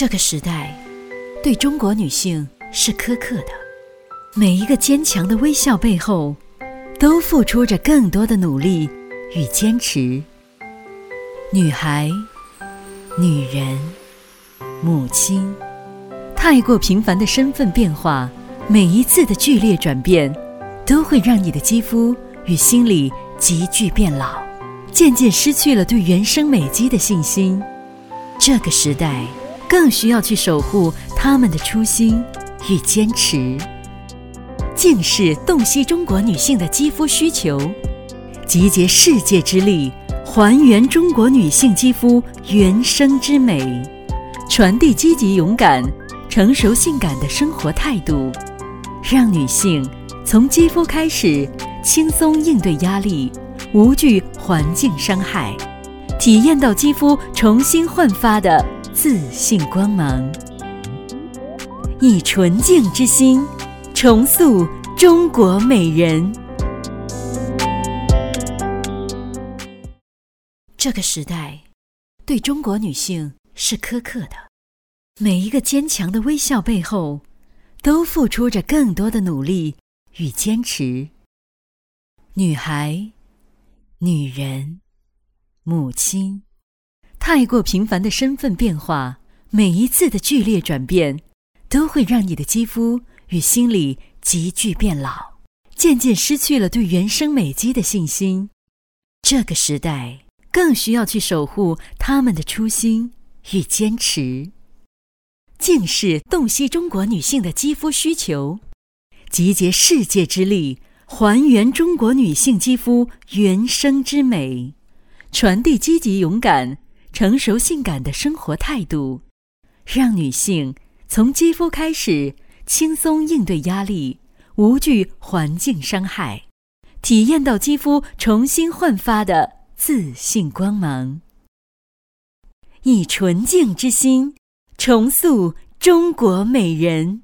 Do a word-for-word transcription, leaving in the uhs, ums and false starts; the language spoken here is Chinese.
这个时代对中国女性是苛刻的，每一个坚强的微笑背后都付出着更多的努力与坚持。女孩、女人、母亲，太过频繁的身份变化，每一次的剧烈转变都会让你的肌肤与心理急剧变老，渐渐失去了对原生美肌的信心。这个时代更需要去守护她们的初心与坚持，尽是洞悉中国女性的肌肤需求，集结世界之力，还原中国女性肌肤原生之美，传递积极勇敢、成熟性感的生活态度，让女性从肌肤开始轻松应对压力，无惧环境伤害，体验到肌肤重新焕发的自信光芒，以纯净之心重塑中国美人。这个时代对中国女性是苛刻的，每一个坚强的微笑背后都付出着更多的努力与坚持。女孩、女人、母亲，太过频繁的身份变化，每一次的剧烈转变都会让你的肌肤与心理急剧变老，渐渐失去了对原生美肌的信心。这个时代更需要去守护她们的初心与坚持，尽是洞悉中国女性的肌肤需求，集结世界之力，还原中国女性肌肤原生之美，传递积极勇敢、成熟性感的生活态度，让女性从肌肤开始轻松应对压力，无惧环境伤害，体验到肌肤重新焕发的自信光芒，以纯净之心重塑中国美人。